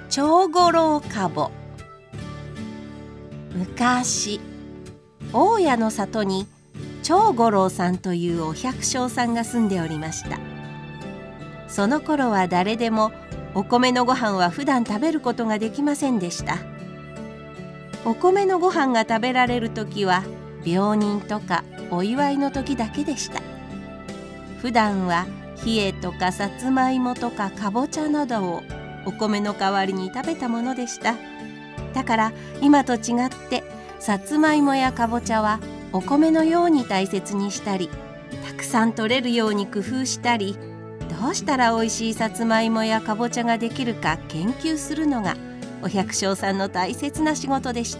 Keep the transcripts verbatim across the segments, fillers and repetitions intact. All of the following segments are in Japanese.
長五郎籠。昔、大家の里に長五郎さんというお百姓さんが住んでおりました。その頃は誰でもお米のご飯は普段食べることができませんでした。お米のご飯が食べられる時は病人とかお祝いの時だけでした。普段は冷えとかさつまいもとかかぼちゃなどをお米の代わりに食べたものでした。だから今と違ってさつまいもやかぼちゃはお米のように大切にしたり、たくさん取れるように工夫したり、どうしたらおいしいさつまいもやかぼちゃができるか研究するのがお百姓さんの大切な仕事でした。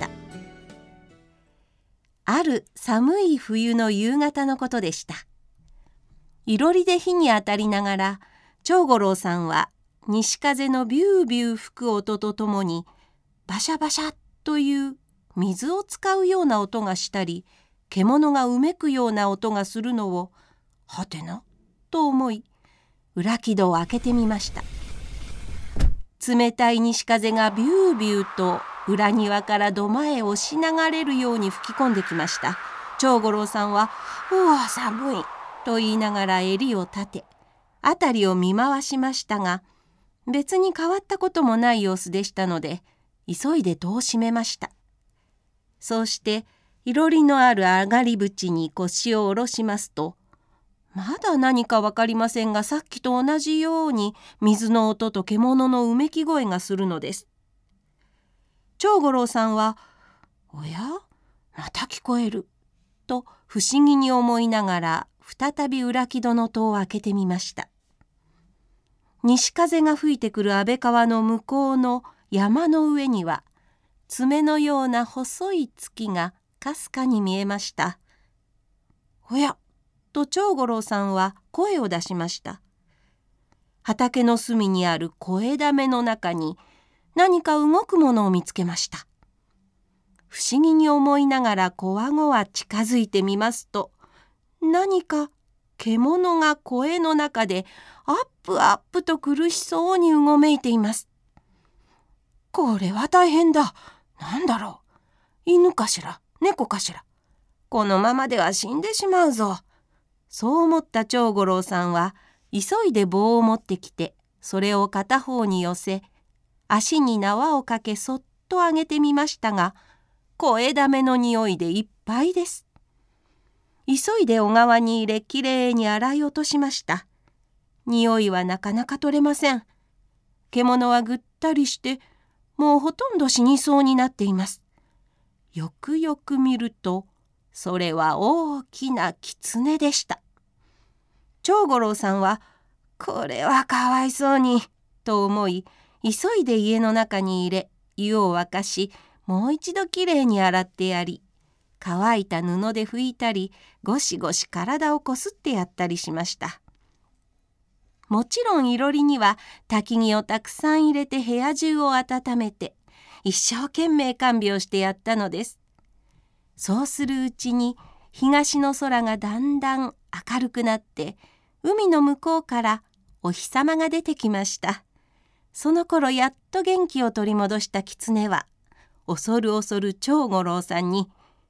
ある寒い冬の夕方のことでした。いろりで火に当たりながら長五郎さんは西風のビュービュー吹く音とともにバシャバシャという水を使うような音がしたり、獣がうめくような音がするのをはてなと思い、裏木戸を開けてみました。冷たい西風がビュービューと裏庭から土間へ押し流れるように吹き込んできました。長五郎さんは「うわ寒い」と言いながら襟を立て辺りを見回しましたが、別に変わったこともない様子でしたので、急いで戸を閉めました。そうしていろりのある上がり縁に腰を下ろしますと、まだ何か分かりませんが、さっきと同じように水の音と獣のうめき声がするのです。長五郎さんは「おや、また聞こえる」と不思議に思いながら再び裏木戸の戸を開けてみました。西風が吹いてくる安倍川の向こうの山の上には爪のような細い月がかすかに見えました。おやと長五郎さんは声を出しました。畑の隅にある小枝目の中に何か動くものを見つけました。不思議に思いながらこわごわ近づいてみますと、何か獣が声の中でアップアップと苦しそうにうごめいています。これは大変だ。なんだろう。犬かしら、猫かしら。このままでは死んでしまうぞ。そう思った長五郎さんは急いで棒を持ってきて、それを片方に寄せ、足に縄をかけそっと上げてみましたが、小枝目の匂いでいっぱいです。急いで小川に入れきれいに洗い落としました。匂いはなかなか取れません。獣はぐったりしてもうほとんど死にそうになっています。よくよく見ると、それは大きな狐でした。長五郎さんはこれはかわいそうにと思い、急いで家の中に入れ湯を沸かし、もう一度きれいに洗ってやり、乾いた布で拭いたり、ゴシゴシ体をこすってやったりしました。もちろんいろりには焚き木をたくさん入れて部屋中を温めて、一生懸命看病してやったのです。そうするうちに東の空がだんだん明るくなって、海の向こうからお日様が出てきました。その頃やっと元気を取り戻した狐は、恐る恐る長五郎さんに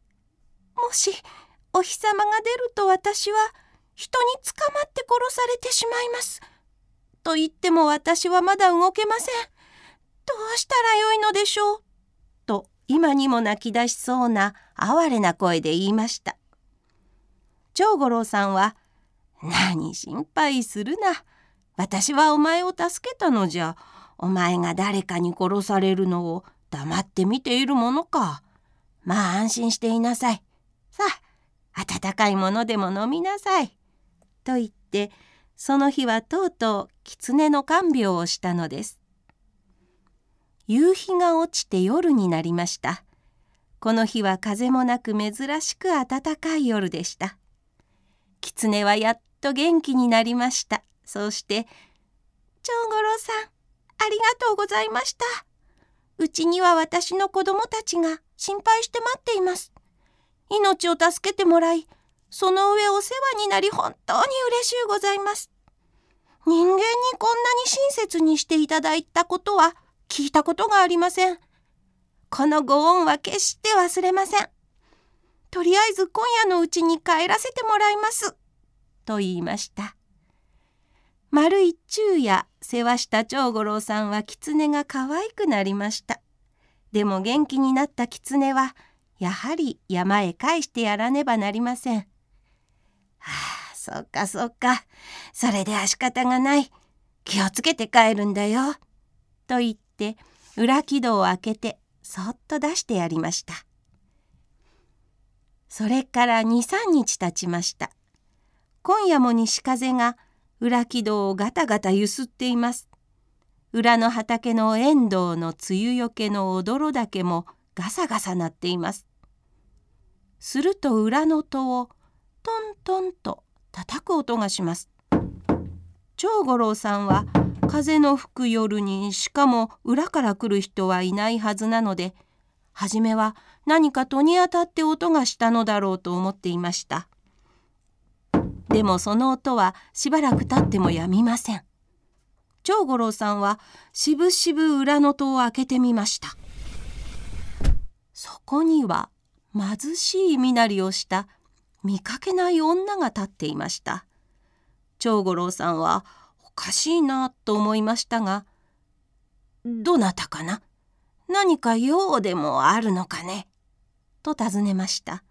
「もしお日様が出ると私は人に捕まって殺されてしまいます。と言っても私はまだ動けません。どうしたらよいのでしょう」と今にも泣き出しそうな哀れな声で言いました。長五郎さんは「何心配するな。私はお前を助けたのじゃ。お前が誰かに殺されるのを黙って見ているものか。まあ安心していなさい。さあ温かいものでも飲みなさい」と言って、その日はとうとう狐の看病をしたのです。夕日が落ちて夜になりました。この日は風もなく珍しく暖かい夜でした。狐はやっと元気になりました。そうして「長五郎さん、ありがとうございました。うちには私の子供たちが心配して待っています。命を助けてもらい、その上お世話になり本当に嬉しゅうございます。人間にこんなに親切にしていただいたことは聞いたことがありません。このご恩は決して忘れません。とりあえず今夜のうちに帰らせてもらいます。と言いました。丸一昼夜世話した長五郎さんは狐が可愛くなりました。でも元気になった狐はやはり山へ帰してやらねばなりません。はあ、そうかそうか。それでは仕方がない。気をつけて帰るんだよ。と言って裏木戸を開けてそっと出してやりました。それから二三日経ちました。今夜も西風が裏木戸をガタガタゆすっています。裏の畑の遠藤の梅雨よけのおどろ竹もガサガサ鳴っています。すると裏の戸をトントンと叩く音がします。長五郎さんは風の吹く夜にしかも裏から来る人はいないはずなので、はじめは何か戸に当たって音がしたのだろうと思っていました。でもその音はしばらく経ってもやみません。長五郎さんはしぶしぶ裏の戸を開けてみました。そこには貧しい身なりをした見かけない女が立っていました。長五郎さんはおかしいなと思いましたが、どなたかな？何か用でもあるのかね？と尋ねました。はい、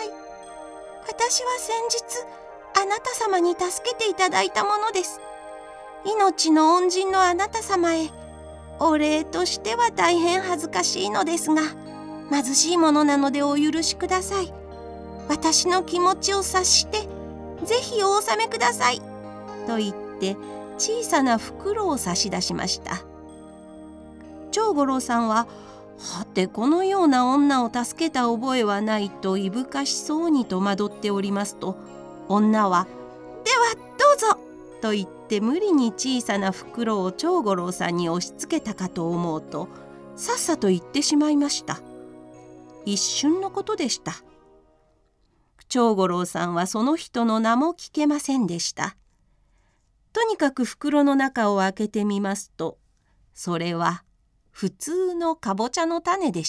私は先日あなた様に助けていただいたものです。命の恩人のあなた様へお礼としては大変恥ずかしいのですが、貧しいものなのでお許しください。私の気持ちを察してぜひお納めください。と言って小さな袋を差し出しました。長五郎さんははてこのような女を助けた覚えはないといぶかしそうに戸惑っておりますと、女はではどうぞと言って無理に小さな袋を長五郎さんに押し付けたかと思うと、さっさと行ってしまいました。一瞬のことでした。長五郎さんはその人の名も聞けませんでした。とにかく袋の中を開けてみますと、それは普通のかぼちゃの種でした。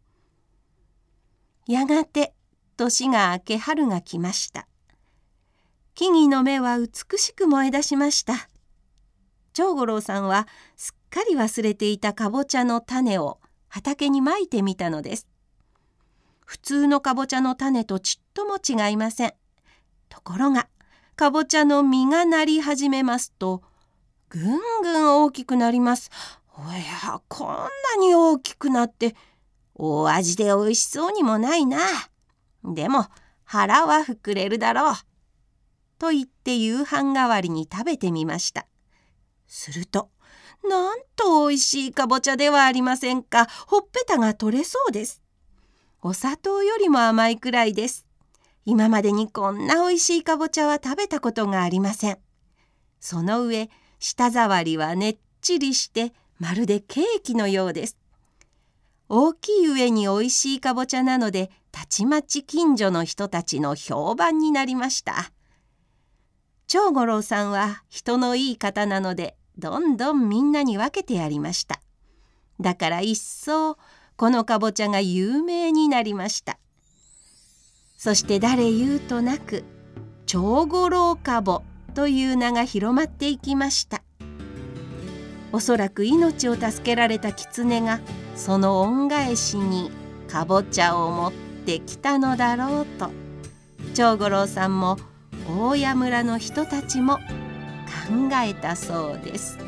やがて年が明け春が来ました。木々の芽は美しく燃え出しました。長五郎さんはすっかり忘れていたかぼちゃの種を畑にまいてみたのです。普通のかぼちゃの種とちっとも違いません。ところがかぼちゃの実がなり始めますと、ぐんぐん大きくなります。おや、こんなに大きくなって大味でおいしそうにもないな。でも腹は膨れるだろう。と言って夕飯代わりに食べてみました。すると、なんとおいしいかぼちゃではありませんか。ほっぺたが取れそうです。お砂糖よりも甘いくらいです。今までにこんなおいしいかぼちゃは食べたことがありません。その上、舌触りはねっちりしてまるでケーキのようです。大きい上においしいかぼちゃなので、たちまち近所の人たちの評判になりました。長五郎さんは人のいい方なので、どんどんみんなに分けてやりました。だから一層このかぼちゃが有名になりました。そして誰言うとなく長五郎かぼという名が広まっていきました。おそらく命を助けられた狐がその恩返しにかぼちゃを持ってきたのだろうと、長五郎さんも大谷村の人たちも考えたそうです。